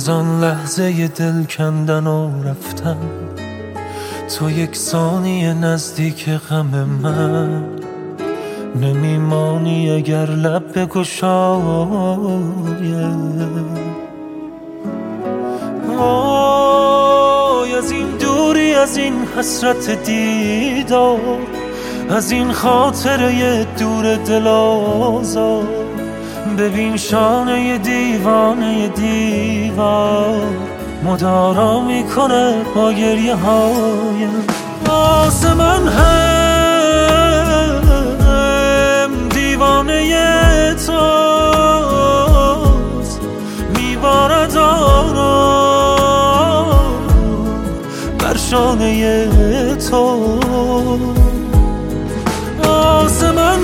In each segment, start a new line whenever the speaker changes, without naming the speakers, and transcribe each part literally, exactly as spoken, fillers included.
از آن لحظه دل کندن و رفتن تو یک ثانیه نزدیک غم من نمیمانی اگر لب بگشایم. وای از این دوری، از این حسرت دیدار، از این خاطره دور دل آزار، ببین شانه دیوانه دیوار مدارا میکنه با گریه هایم. واسه من هم دیوانه توست، میبارد آرام بر شانه تو. واسه من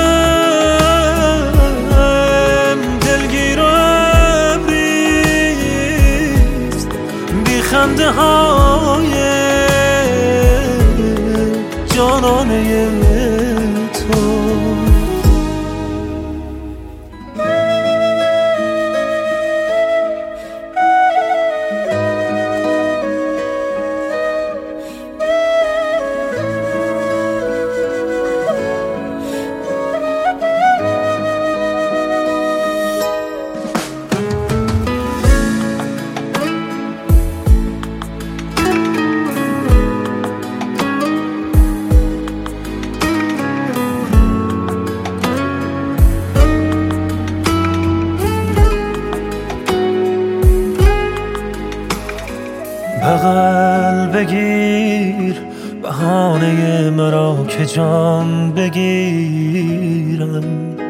هم دلگیر و ابریست بی خنده های جانانه تو. بغل بگیر بهانه مرا که جان بگیرم،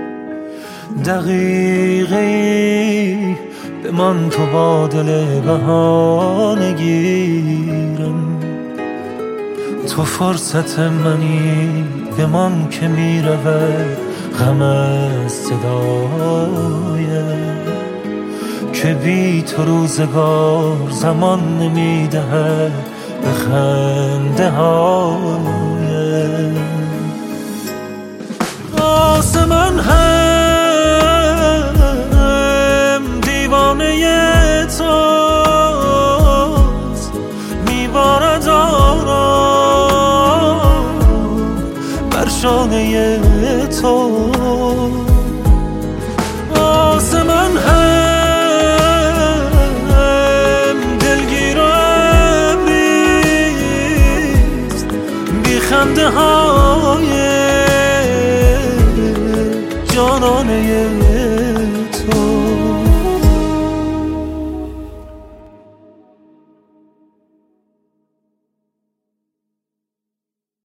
دقیقی بمان تو با دل بهانه گیرم. تو فرصت منی بمان که میرود غم از صدایم، که بی تو روزگار زمان نمیدهد به خنده هایم. واسه من هم دیوانه توست، میبارد آرام بر شانه تو. واسه من هم خنده های جانانه